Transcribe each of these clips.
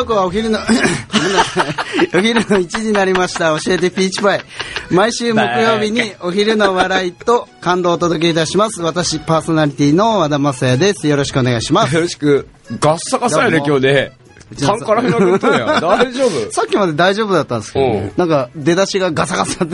刻はお昼のお昼の1時になりました。教えてピーチパイ。毎週木曜日にお昼の笑いと感動をお届けいたします。私パーソナリティの和田雅也です。よろしくお願いします。 よろしく。ガッサガサやね今日で。カンカラフなことや。大丈夫。 さっきまで大丈夫だったんですけど、ね、なんか出だしがガサガサって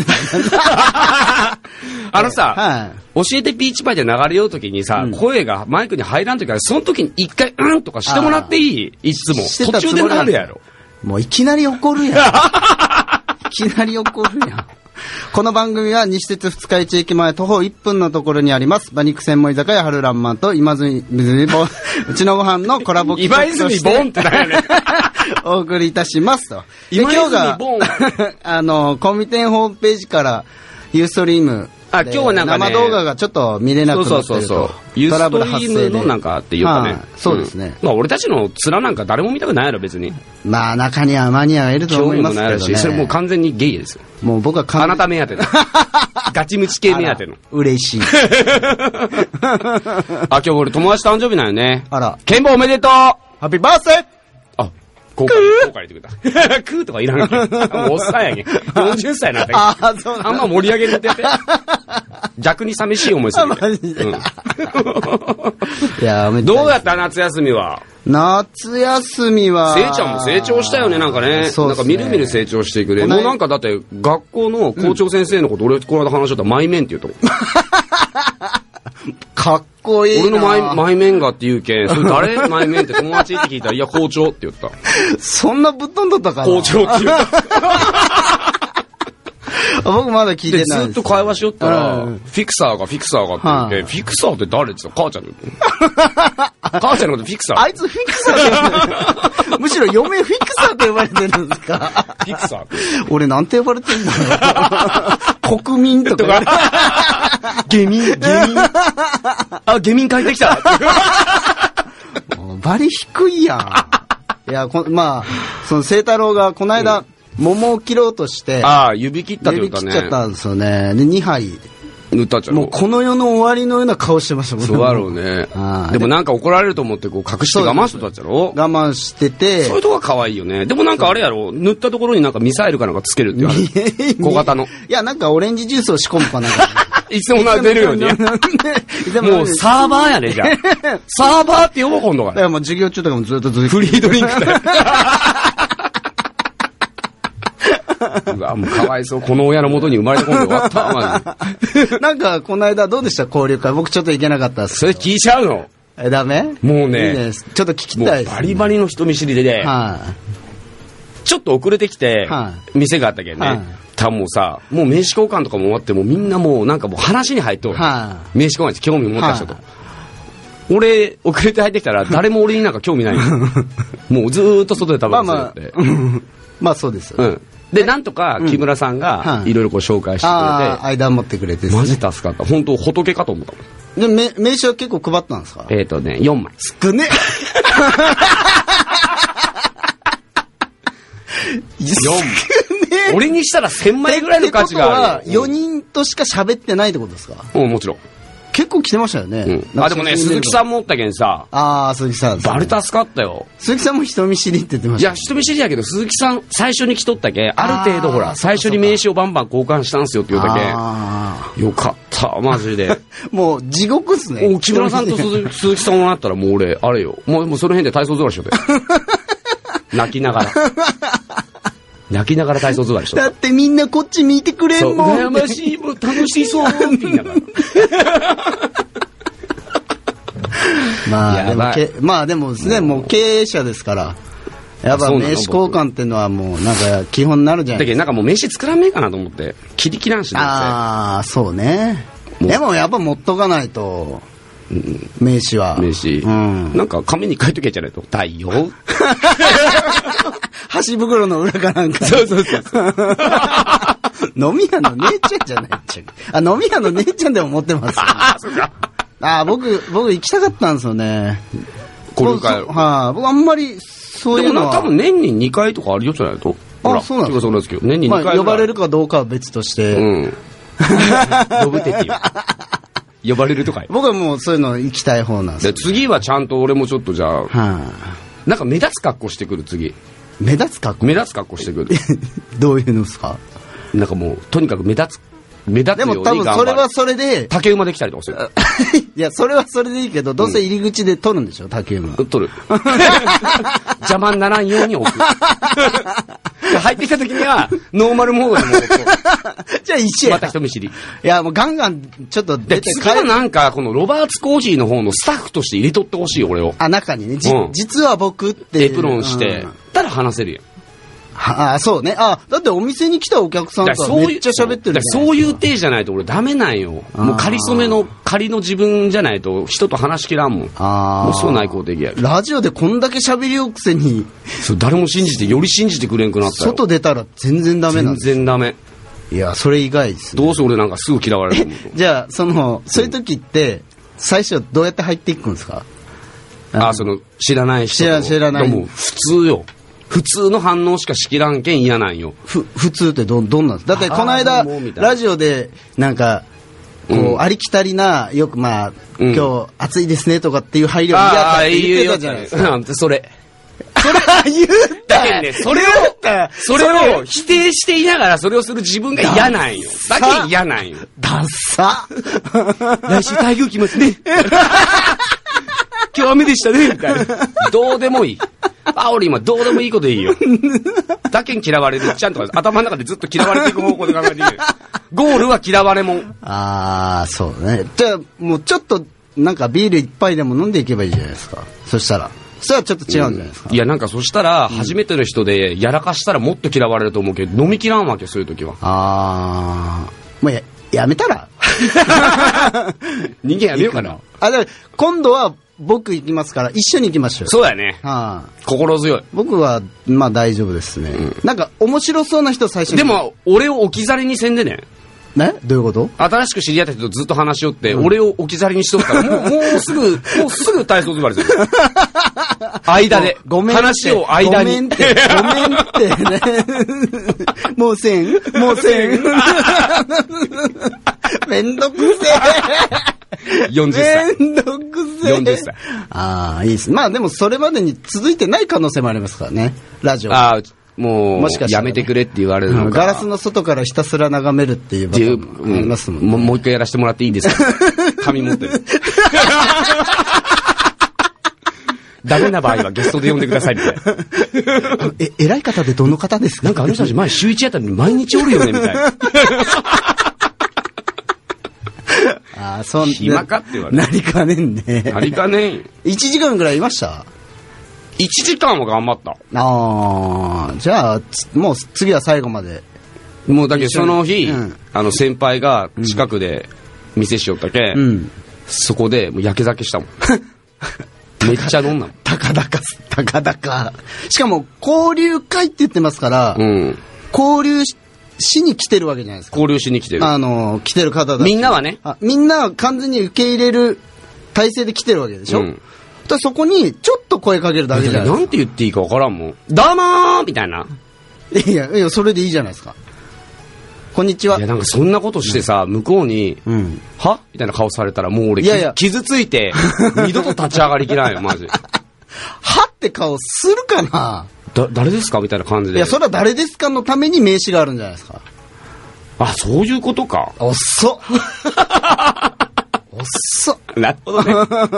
さ、 はい、 教えてピーチパイで流れようときにさ、声がマイクに入らんときはその時に一回うんとかしてもらっていい？いつも途中でなるやろ。 もういきなり怒るやん。いきなり怒るやん。この番組は西鉄二日市駅前徒歩1分のところにあります馬肉専門居酒屋春らんまんと今泉ボンうちのご飯のコラボ企画として今泉ボンって何やねんお送りいたしますと。 今泉ボンコンビ店ホームページからユーストリーム今日はなんかね生動画がちょっと見れなくなってるとユーストリームのなんかっていうかね、 はあ、そうですね、 まあ俺たちの面なんか誰も見たくないやろ別に。 まあ中にはマニアがいると思いますけどね。 興味もないしそれもう完全にゲイですよ。 もう僕はあなた目当てのガチムチ系目当ての嬉しい今日俺友達誕生日なんよね。 あらケンボおめでとう。 ハッピーバースデー。 後悔入れてくれた。クーとかいらんけど。もうおっさんやけん。40歳になったけど。あんま盛り上げるってやって。逆に寂しい思いする。 マジで。いやどうやった夏休みは。 夏休みは。 せいちゃんも成長したよね、なんかね。そうですね。なんかみるみる成長していくね。もうなんかだって学校の校長先生のこと、俺この間話しとったらマイメンって言うと。 かっこいいな。 俺のマイメンガって言うけん、それ誰マイメンって友達って聞いたら、いや校長って言った。 そんなぶっ飛んどったかな。 校長って言った。 僕まだ聞いてないです。 ずっと会話しよったら、フィクサーがって言って、フィクサーって誰って言ったら母ちゃんの母ちゃんのことフィクサー。 あいつフィクサーってむしろ嫁フィクサーって呼ばれてるんですか。 フィクサーって俺なんて呼ばれてるんだろう。国民とか下民あ、下民帰ってきたバリ低いやん。いや、まあその清太郎がこの間、桃を切ろうとして、 指切ったって言ったね。 指切っちゃったんですよね。で、2杯。 塗ったっちゃう。 もうこの世の終わりのような顔してましたもんね。 そうだろうね。でもなんか怒られると思ってこう隠して我慢してたっちゃろ。 我慢してて。 そういうとこが可愛いよね。でもなんかあれやろ、塗ったところになんかミサイルかなんかつけるって言われる。小型の。 いや、なんかオレンジジュースを仕込むかなんか。 いつも出るように。もうサーバーやね、じゃあ。サーバーって呼ぼう今度から。 いや、もう授業中とかもずっとフリードリンクだよ。うわ、もうかわいそう。この親の元に生まれてこんで終わった。マジで。なんか、この間どうでした交流会。僕ちょっと行けなかったです。 それ聞いちゃうの？ ダメ？ もうね。 いいです。ちょっと聞きたいです、 バリバリの人見知りでね。ちょっと遅れてきて、店があったけどね。多分もうさ、もう名刺交換とかも終わって、もうみんなもうなんかもう話に入っとる。名刺交換って興味持った人と。俺、遅れて入ってきたら誰も俺になんか興味ない。もうずーっと外で食べてたって。 まあそうですよ。 うん。で、なんとか木村さんがいろいろこう紹介してくれて。 間持ってくれて。 マジ助かった。本当仏かと思ったもん。で、名刺は結構配ったんですか ？4枚。 少ね。 4枚。俺にしたら1000枚ぐらいの価値がある。 ってことは4人としか喋ってないってことですか？ もちろん。 結構来てましたよね。 でもね、鈴木さんもおったけんさ。 鈴木さん。 バリ助かったよ。 鈴木さんも人見知りって言ってました。 いや、人見知りやけど、鈴木さん最初に来とったけん、ある程度ほら、最初に名刺をバンバン交換したんすよって言うたけん。よかった、マジで。 もう地獄っすね。 木村さんと鈴木さんもなったらもう俺、あれよ。もうその辺で体操座りしようて。泣きながら。泣きながら体操座りしとった。 だってみんなこっち見てくれんもん。 羨ましい、もう楽しそうって言いながら。 まあでもですね、もう経営者ですから。やっぱ名刺交換っていうのはもうなんか基本になるじゃないですか。 だけどなんかもう名刺作らんめえかなと思って。キリキラんしね。 そうね。でもやっぱ持っとかないと。名刺は。 名刺。なんか紙に書いとけじゃないと。太陽。 箸袋の裏かなんか。 そう。 飲み屋の姉ちゃんじゃないっちゃ。飲み屋の姉ちゃんでも持ってます。 そうか。 僕行きたかったんですよね。 交流会。 僕あんまりそういうのは。 でも多分年に2回とかあるよじゃないと。 そうなんですか。 そうなんですけど、年に2回。 呼ばれるかどうかは別として。 呼ぶてっていう。呼ばれるとか。 僕はもうそういうの行きたい方なんです。 次はちゃんと俺もちょっとじゃあ、なんか目立つ格好してくる次。 目立つ格好してくる。 どういうのですか？ なんかもう、とにかく目立つように頑張る。でも多分それはそれで。 竹馬で来たりとかする。 いや、それはそれでいいけど、どうせ入り口で取るんでしょ、竹馬。 取る。邪魔にならんように置く。入ってきた時には、ノーマルモードでも置く。 じゃあ一緒や。 また人見知り。 いや、もうガンガン、ちょっと出て次はなんか、このロバーツコーヒーの方のスタッフとして入れとってほしいよ、俺を。 中にね。実は僕って。 エプロンして、たら話せるやん。 そうね。だってお店に来たお客さんとめっちゃ喋ってる。 そういう体じゃないと俺ダメなんよ。もう仮初めの仮の自分じゃないと人と話しきらんもん。もうそう内向的や。 ラジオでこんだけ喋りよくせに。 誰も信じて、より信じてくれんくなったよ。 外出たら全然ダメなんです。 全然ダメ。 いや、それ以外ですね。 どうせ俺なんかすぐ嫌われると思う。 じゃあ、そういう時って、最初どうやって入っていくんですか？ 知らない人。 知らない。 もう普通よ。普通の反応しかしきらんけん嫌なんよ。 普通ってどんなんですか？だってこの間ラジオでなんかこうありきたりなよく今日暑いですねとかっていう配慮嫌だって言ってたじゃないですか。 それ言っただけどね、それを否定していながらそれをする自分が嫌なんよ。だけ嫌なんよ。 ダッサ。 来週台風来ますね。今日雨でしたねみたいな。どうでもいい。俺今どうでもいいこといいよ。だけん嫌われるちゃんとか頭の中でずっと嫌われていく方向で考えている。ゴールは嫌われもん。 そうね。じゃあもうちょっとなんかビール一杯でも飲んでいけばいいじゃないですか。そしたらちょっと違うんじゃないですか。 いやなんかそしたら初めての人でやらかしたらもっと嫌われると思うけど飲み切らんわけそういう時は。 もうやめたら。 人間やめようかな。 今度は僕行きますから一緒に行きましょう。 そうだね。心強い。 僕はまあ大丈夫ですね。なんか面白そうな人最初に。 でも俺を置き去りにせんでね。 ね？どういうこと？ 新しく知り合った人とずっと話しよって、俺を置き去りにしとったらもうすぐ体操座りする。間で。 ごめん。 話を間に。 ごめんってね。もうせん。めんどくせえ。 40歳。 めんどくせえ。 40歳。 いいです。まあでもそれまでに続いてない可能性もありますからね。ラジオ。 もうやめてくれって言われるのか。 ガラスの外からひたすら眺めるっていう場合もありますもんね。 もう一回やらせてもらっていいですか？紙持ってる。ダメな場合はゲストで呼んでくださいみたいな。 偉い方でどの方ですか？ なんかあの人たち前週1あたりに毎日おるよねみたいな。暇かって言われる。 なりかねんね。 なりかねん。 1時間ぐらいいました？ 1 時間は頑張った。 じゃあもう次は最後まで。 もうだけどその日、先輩が近くで店しよったけ、そこでもう焼け酒したもん。めっちゃ飲んだもん。 たかだか。しかも交流会って言ってますから、交流しに来てるわけじゃないですか。 交流しに来てる。 来てる方だし。 みんなはね。 みんなは完全に受け入れる体制で来てるわけでしょ。そこにちょっと声かけるだけじゃないですか。 なんて言っていいかわからんもん。どうもーみたいな。 いや、それでいいじゃないですか。こんにちは。 いや、なんかそんなことしてさ、向こうに、はみたいな顔されたらもう俺傷ついて、二度と立ち上がりきらんよ、マジ。 はって顔するかな？ 誰ですかみたいな感じで。 いや、それは誰ですかのために名刺があるんじゃないですか。 そういうことか。 遅っ。 なるほどね。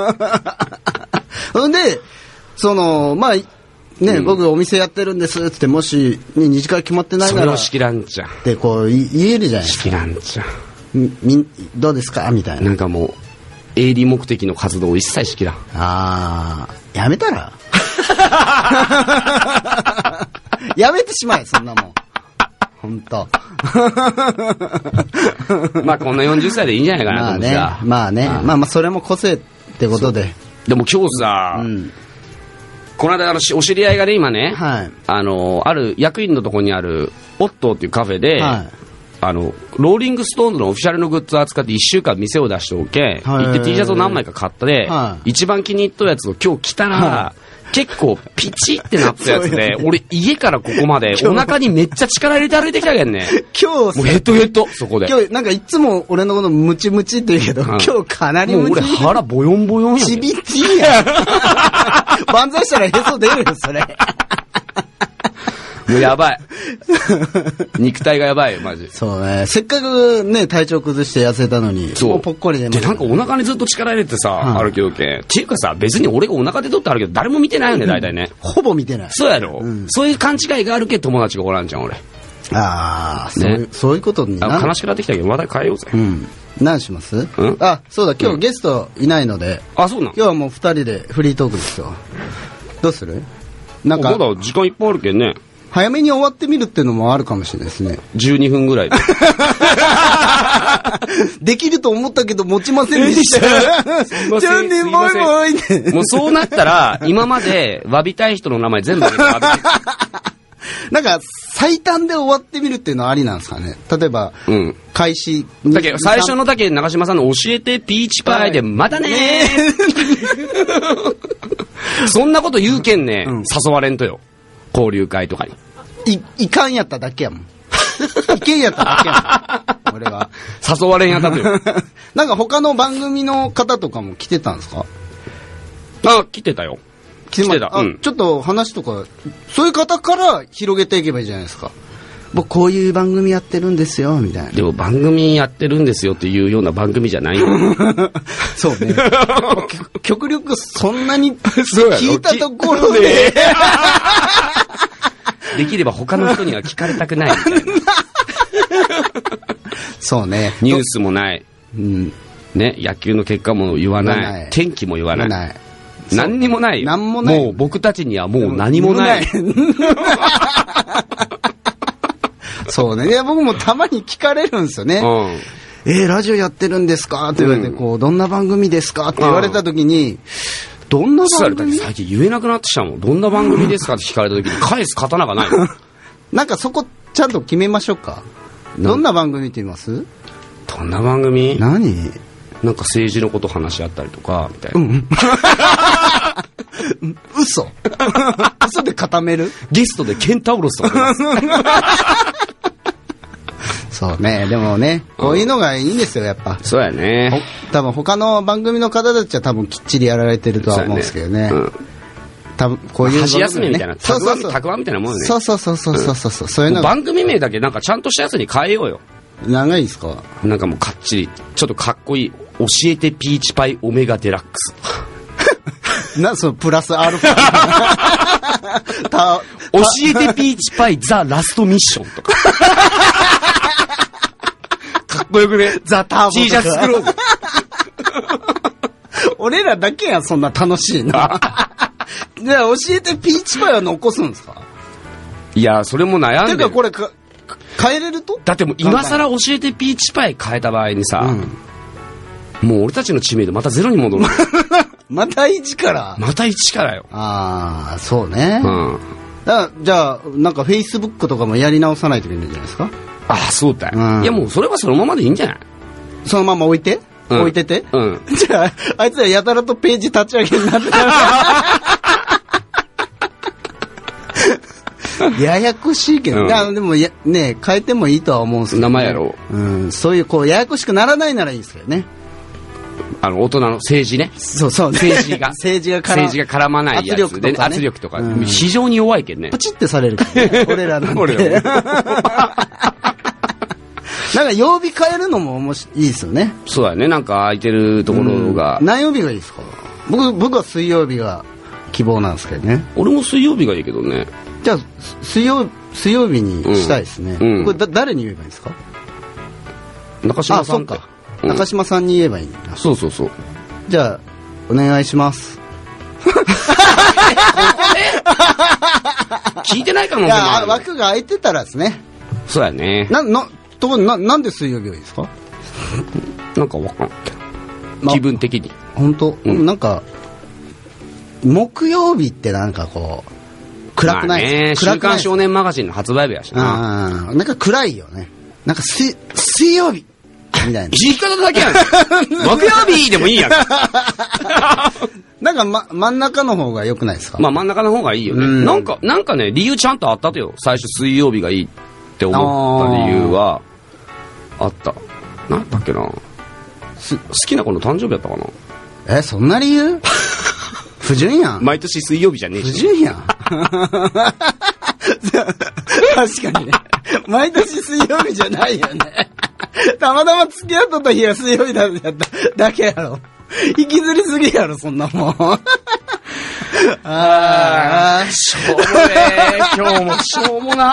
ほんで、まあ、ね、僕お店やってるんですってもし、二次会決まってないなら。 それを仕切らんちゃん。 ってこう言えるじゃないですか。 仕切らんちゃん。どうですかみたいな。 なんかもう、営利目的の活動を一切仕切らん。 やめたらやめてしまえ、そんなもん。ほんと。 まあこんな40歳でいいんじゃないかなと思ってさ。 まあね。まあそれも個性ってことで。 でも今日さ、この間お知り合いがね、今ね、ある役員のとこにあるオットーっていうカフェで、ローリングストーンズのオフィシャルのグッズを扱って1週間店を出しておけ、行って T シャツを何枚か買ったで、一番気に入ったやつを今日着たら、結構ピチってなったやつで、俺家からここまでお腹にめっちゃ力入れて歩いてきたけんね。 今日もうヘッドそこで。 今日なんかいつも俺のことムチムチって言うけど、今日かなりもう俺腹ボヨンボヨンや。 ちびちや。万歳したらへそ出るよ、それ。 もうやばい。肉体がやばいよ、マジ。 そうね。せっかくね、体調崩して痩せたのに、 そう。 ぽっこりで。 で、なんかお腹にずっと力入れてさ、歩きよけ。っていうかさ、別に俺がお腹で撮ってあるけど、誰も見てないよね、大体ね。 ほぼ見てない。 そうやろ。そういう勘違いがあるけど友達がおらんじゃん、俺。 ああ、そういうことにな。悲しくなってきたけど、話題変えようぜ。 何します？あ、そうだ、今日ゲストいないので。 あ、そうなの？ 今日はもう2人でフリートークですよ。どうする？なんか。 まだ時間いっぱいあるけんね。 早めに終わってみるっていうのもあるかもしれないですね。 12分ぐらいで。 できると思ったけど持ちませんでした。すいません。もうそうなったら、今まで詫びたい人の名前全部詫びて。 なんか、最短で終わってみるっていうのはありなんですかね。例えば、開始だけど最初のだけ長嶋さんの教えてピーチパイで、またねー。そんなこと言うけんね、誘われんとよ。交流会とかに。 いかんやっただけやもん。いけんやっただけやもん。俺は。 誘われんやったとよ。 なんか他の番組の方とかも来てたんですか？ あ、来てたよ。来てた。 ちょっと話とか、そういう方から広げていけばいいじゃないですか。僕こういう番組やってるんですよ、みたいな。 でも番組やってるんですよっていうような番組じゃないよ。 そうね。極力そんなに聞いたところで。 できれば他の人には聞かれたくないみたいな。 そうね。 ニュースもない。ね、野球の結果も言わない。天気も言わない。何にもないよ。 何もない。 もう僕たちにはもう何もない。 そうね。いや、僕もたまに聞かれるんですよね。ラジオやってるんですかって言われて、どんな番組ですかって言われた時に、どんな番組？ 最近言えなくなってきたもん。どんな番組ですかって聞かれた時に返す刀がない。 なんかそこちゃんと決めましょうか。どんな番組って言います？ どんな番組？ 何？ なんか政治のこと話し合ったりとか、みたいな。 嘘で固める？ ゲストでケンタウロスとか。 そうね、でもね、こういうのがいいんですよ、やっぱ。 そうやね。 多分他の番組の方たちは多分きっちりやられてるとは思うんですけどね。多分こういう箸休めみたいな、たくあんみたいなもんね。 そうそういうの。 番組名だけなんかちゃんとしたやつに変えようよ。 長いですか？ なんかもうかっちり、ちょっとかっこいい。教えてピーチパイオメガデラックス。 そのプラスアルファ。 教えてピーチパイザラストミッションとか。かっこよくね。 ザターボ。 T シャツ作ろうぜ。 俺らだけやん、そんな楽しいの。じゃあ教えてピーチパイは残すんですか？ いや、それも悩んでる。 てかこれ変えれると？ だってもう今更教えてピーチパイ変えた場合にさ、もう俺たちの知名度またゼロに戻る。 また一から？ また一からよ。 ああ、そうね。じゃあ、なんかフェイスブックとかもやり直さないといけないんじゃないですか？ ああ、そうだよ。いやもうそれはそのままでいいんじゃない？ そのまま置いてて？じゃあ、あいつらやたらとページ立ち上げになってたら。ややこしいけど、でもね、変えてもいいとは思うんですけど。 名前やろう。そういうややこしくならないならいいですけどね。 大人の政治ね。 そう。 政治が絡まないやつで、圧力とか、非常に弱いけんね。 プチってされるからね。俺らなんて。なんか曜日変えるのもいいですよね。 そうだね。なんか空いてるところが。 何曜日がいいですか？僕は水曜日が希望なんですけどね。 俺も水曜日がいいけどね。 じゃあ水曜日にしたいですね。これ誰に言えばいいんですか？ 中島さんか。中島さんに言えばいいんだ。 そう。 じゃあお願いします。 聞いてないかも。 いや、枠が空いてたらですね。 そうやね。 なんで水曜日がいいですか？ なんかわからんけど。気分的に。 本当、なんか木曜日ってなんか暗くないですか？ 週刊少年マガジンの発売日やしな。 なんか暗いよね。なんか水曜日みたいな。 言い方だけやん。木曜日でもいいやん。 なんか真ん中の方が良くないですか？ まあ真ん中の方がいいよね。なんかね、理由ちゃんとあったとよ。最初水曜日がいいって思った理由はあった。なんだっけな。好きな子の誕生日やったかな。 そんな理由？不純やん。 毎年水曜日じゃねえし。 不純やん。 確かにね。毎年水曜日じゃないよね。たまたま付き合っとった日が水曜日だっただけやろ。引きずりすぎやろ、そんなもん。 しょうもねー。今日もしょうもな。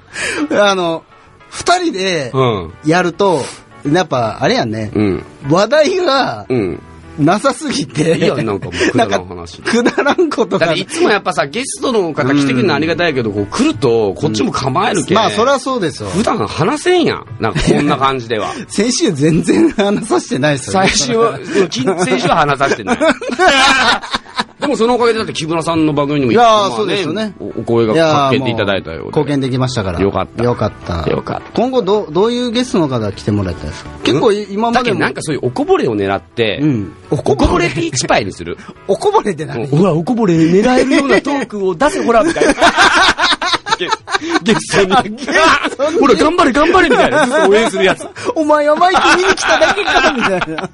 二人でやると、やっぱあれやんね、話題がなさすぎて、 いや、なんかもうくだらん話。 くだらんことが。 だっていつもやっぱさ、ゲストの方来てくれるのありがたいけど、こう来るとこっちも構えるけ、 まあそりゃそうですよ。 普段話せんやん。なんかこんな感じでは。 先週全然話させてないですよね。 先週は話させてない。でもそのおかげでだって木村さんの番組にもいやそうですよね。 お声がかけていただいたようで貢献できましたから。 よかった。 よかった。 よかった。 今後どういうゲストの方来てもらいたいですか。結構今までもなんかそういうおこぼれを狙って、おこぼれピーチパイにする。 おこぼれって何？ ほらおこぼれ狙えるようなトークを出せほらみたいな。ゲストに。ほら頑張れ頑張れみたいな。ずっと応援するやつ。 お前はマイク見に来ただけかみたいな。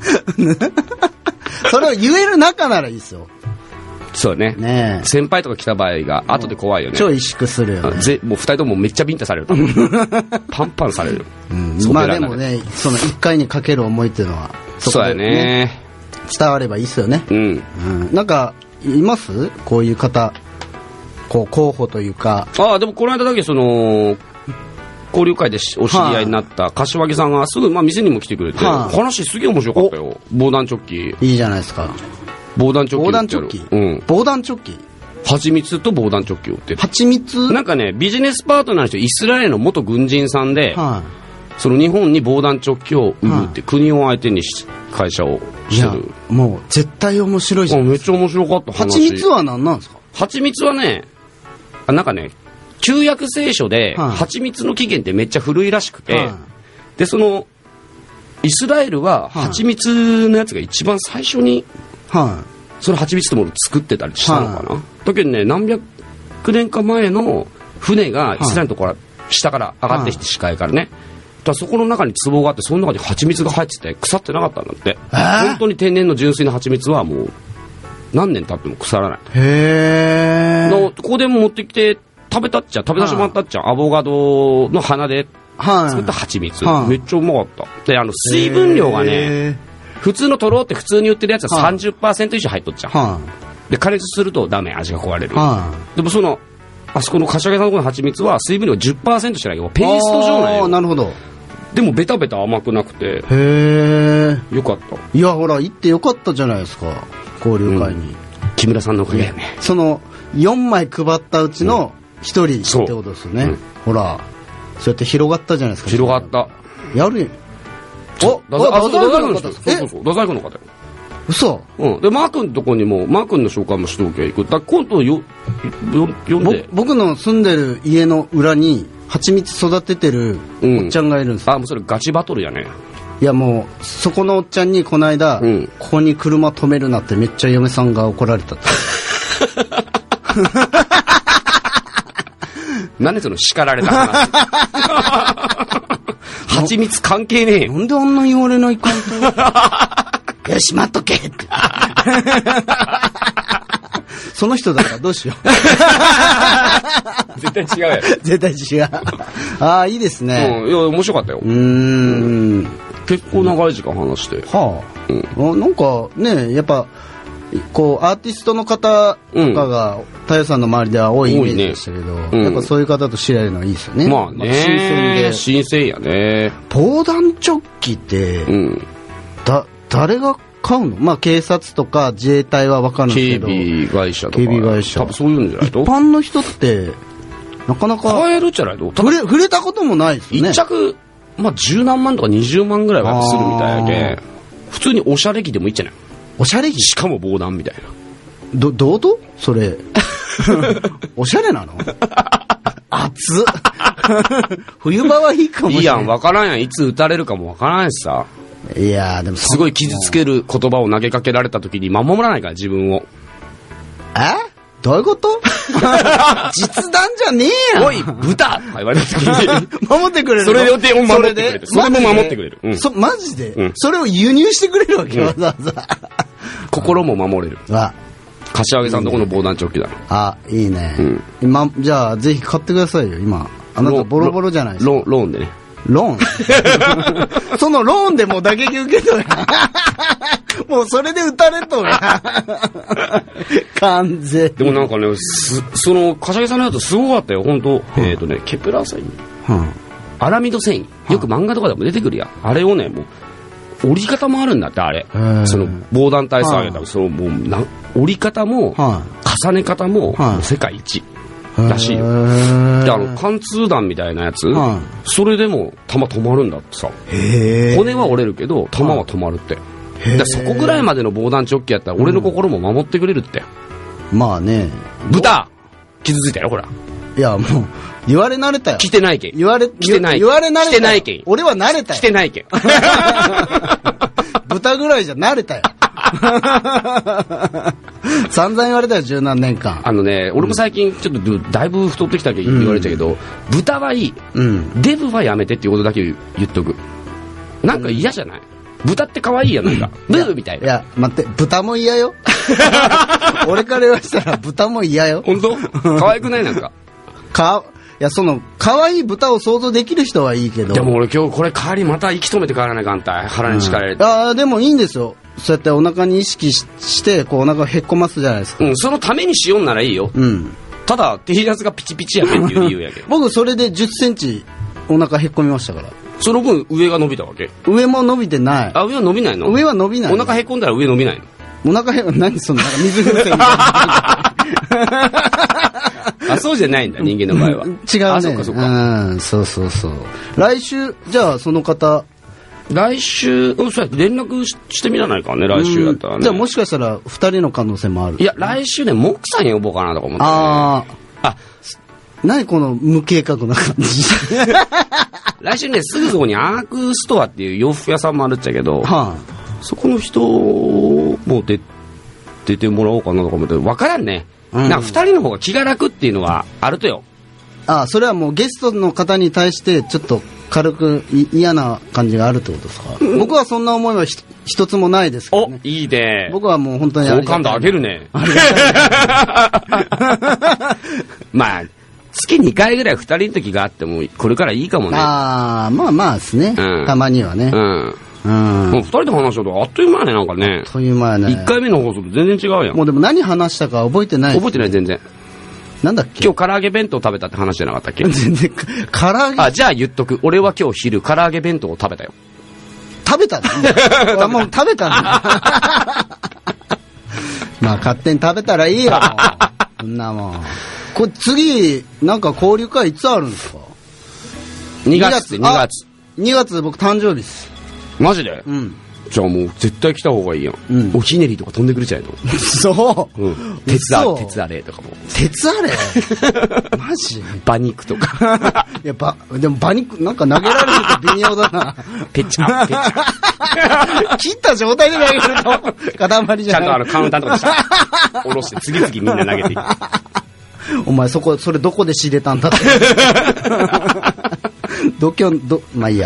それを言える仲ならいいですよ。 そうね。 ねえ。 先輩とか来た場合が後で怖いよね。 超萎縮するよね。 もう二人ともめっちゃビンタされる。パンパンされる。 まあでもね、その一回にかける思いっていうのは、 そうやね。 伝わればいいっすよね。なんか、いますこういう方、こう候補というか。 でもこの間だけその、交流会でお知り合いになった柏木さんがすぐ、店にも来てくれて、話すげえ面白かったよ。防弾チョッキ。 いいじゃないですか。 防弾チョッキ。 防弾チョッキ。防弾チョッキ。 蜂蜜と防弾チョッキを売ってる。 蜂蜜？ なんかね、ビジネスパートナーの人、イスラエルの元軍人さんで、その日本に防弾チョッキを売るって、国を相手に会社をしてる。 もう絶対面白いじゃん。 めっちゃ面白かった話。 蜂蜜は何なんですか？ 蜂蜜はね、なんかね、旧約聖書で、蜂蜜の起源ってめっちゃ古いらしくて、で、その、イスラエルは蜂蜜のやつが一番最初に、その蜂蜜ってものを作ってたりしたのかな。だけどね、何百年か前の船がイスラエルのところから下から上がってきて視界からね。だそこの中に壺があって、その中に蜂蜜が入ってて腐ってなかったんだって。本当に天然の純粋な蜂蜜はもう何年経っても腐らない。 へー。 ここでも持ってきて食べさせてもらったっちゃん。アボカドの花で作った蜂蜜。めっちゃうまかった。で、水分量がね、普通のとろって普通に売ってるやつは 30% 以上入っとっちゃう。で、加熱するとダメ、味が壊れる。でもあそこの柏木さんのところの蜂蜜は水分量 10% しかないけど、ペースト状なんよ。 なるほど。 でもベタベタ甘くなくて。 へー。 よかった。 いや、ほら、行ってよかったじゃないですか。交流会に。 木村さんのおかげやね。 その、4枚配ったうちの1人ってことですよね。ほら、そうやって広がったじゃないですか。 広がった。 やるよ。 太宰君の方。そう、太宰君の方よ。 嘘。 で、マー君のとこにも、マー君の紹介もしておけば行く。だ今度読んで。 僕の住んでる家の裏に、蜂蜜育ててるおっちゃんがいるんですよ。 もうそれガチバトルやね。 いやもう、そこのおっちゃんにこの間、ここに車止めるなってめっちゃ嫁さんが怒られたって。 何でその叱られた話。蜂蜜関係ねえよ。 なんであんな言われないかんと。よし、待っとけって。その人だからどうしよう。絶対違うやろ。 絶対違う。いいですね。 いや、面白かったよ。結構長い時間話して。なんかね、やっぱ、こう、アーティストの方とかが、太陽さんの周りでは多いイメージでしたけど、やっぱそういう方と知り合えるのはいいですよね。まあね。新鮮で。新鮮やね。 防弾チョッキって、誰が買うの？警察とか自衛隊は分かるんですけど。 警備会社とか。 警備会社。 多分そういうんじゃないと。 一般の人って、なかなか。 買えるじゃないと。 触れたこともないですよね。 一着、10何万とか20万ぐらいはするみたいやけ。普通におしゃれ着でもいいんじゃない？ おしゃれ着？ しかも防弾みたいな。 どうとそれ。おしゃれなの？暑っ。冬場はいいかもしれない。 いいやん、わからんやん。いつ撃たれるかもわからんしさ。 いやーでもすごい傷つける言葉を投げかけられた時に守らないから自分を。 どういうこと？実弾じゃねえやん。 おい、豚とか言われた時に。 守ってくれるの？ それで守ってくれる。それも守ってくれる。 マジで？それを輸入してくれるわけ？わざわざ。 心も守れる。 柏木さんとこの防弾チョッキだ。 あ、いいね。今、じゃあ、ぜひ買ってくださいよ、今。あなたボロボロじゃないですか。 ローンでね。 ローンそのローンでもう打撃受けとるやん。もうそれで打たれとるやん。完全。 でもなんかね、その、柏木さんのやつすごかったよ、ほんと。ケプラー繊維。アラミド繊維。よく漫画とかでも出てくるやん。あれをね、もう、折り方もあるんだって、あれ。その、防弾対策上げた、その、もう、折り方も、重ね方も、世界一。らしいよ。で、貫通弾みたいなやつ、それでも弾止まるんだってさ。骨は折れるけど、弾は止まるって。そこぐらいまでの防弾チョッキやったら、俺の心も守ってくれるって。 まあね。 豚傷ついたよ、ほら。 いや、もう、言われ慣れたよ。 来てないけん。 言われ慣れたよ。 来てないけん。 俺は慣れたよ。 来てないけん。 豚ぐらいじゃ慣れたよ。散々言われたよ、十何年間。 俺も最近ちょっとだいぶ太ってきたけど言われちゃうけど、豚はいい、デブはやめてっていうことだけ言っとく。なんか嫌じゃない？豚って可愛いやん、なんかブーみたいな。 いや待って、豚も嫌よ。俺から言わせたら豚も嫌よ。 本当？可愛くない？なんかいや、その可愛い豚を想像できる人はいいけど。 でも俺今日これ代わりまた息止めて帰らないかんたい。腹に力入れて。 でもいいんですよ。そうやってお腹に意識してこうお腹をへっこますじゃないですか。 そのためにしようならいいよ。ただ T シャツがピチピチやけんっていう理由やけど。 僕それで10センチお腹へっこみましたから。 その分上が伸びたわけ？上も伸びてない。 上は伸びないの？ 上は伸びない。 お腹へっこんだら上伸びないの？ お腹へっこんだら何そのなんか水風船みたいな。 そうじゃないんだ、人間の場合は。 違うね。 そうかそうか。 そう。来週、じゃあその方。 来週、連絡してみらないかね、来週やったらね。 じゃあもしかしたら2人の可能性もある。 いや、来週ね、モックさん呼ぼうかなとか思って、ね。 何この無計画な感じ。 来週ね、すぐそこにアークストアっていう洋服屋さんもあるっちゃけど、そこの人も出てもらおうかなとか思って、わからんね。なんか2人の方が気が楽っていうのはあるとよ。 それはもうゲストの方に対してちょっと軽く嫌な感じがあるってことですか？僕はそんな思いは一つもないですけどね。 いいね。 僕はもう本当に好感度上げるね。まあ月2回ぐらい2人の時があってもこれからいいかもね。 まあですね。たまにはね。 もう2人で話したとあっという間やね、なんかね。 あっという間やね。 1回目の放送と全然違うやん。 もうでも何話したか覚えてない。 覚えてない、全然。 なんだっけ？ 今日唐揚げ弁当食べたって話じゃなかったっけ？ 全然。唐揚げ？ じゃあ言っとく。俺は今日昼唐揚げ弁当を食べたよ。 食べたの？もう食べたの？まあ勝手に食べたらいいよ。そんなもん。次、なんか交流会いつあるんですか ？2月。 2月僕誕生日です。 マジで？じゃあもう絶対来た方がいいやん。おひねりとか飛んでくれちゃうの。 そう。 鉄あれとかも。 鉄あれ？マジ？ 馬肉とか。 いや、でも馬肉なんか投げられると微妙だな。 ペチャ。 切った状態で投げると塊じゃない。 ちゃんとカウンターとかでさ、下ろして次々みんな投げていく。 お前それどこで仕入れたんだって。まあいいや。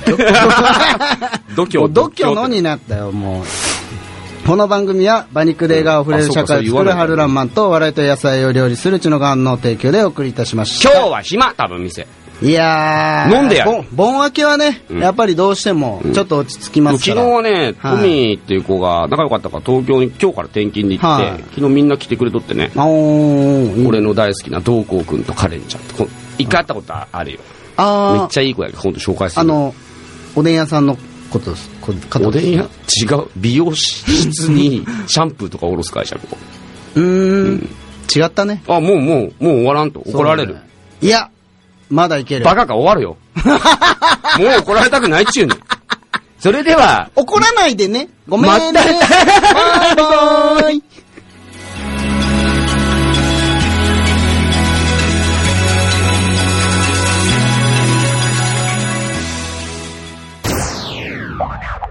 度胸のになったよ、もう。この番組は馬肉で笑顔あふれる社会を作る春らんまんと笑いと野菜を料理する血のがんの提供でお送りいたしました。 今日は暇、多分店。 いやー。 飲んでやる。 盆明けはね、やっぱりどうしてもちょっと落ち着きますから。 昨日はね、トミーっていう子が仲良かったから東京に今日から転勤で行って、昨日みんな来てくれとってね。俺の大好きな道光くんとカレンちゃんと一回会ったことあるよ。めっちゃいい子やけど、ほんと紹介する。 おでん屋さんのことです。 おでん屋？違う。美容室にシャンプーとかおろす会社の子。 違ったね。 もう終わらんと。怒られる。 いや、まだいける。 バカか終わるよ。もう怒られたくないっちゅうねん。それでは。 怒らないでね。ごめんね。バイバイ。 Wow.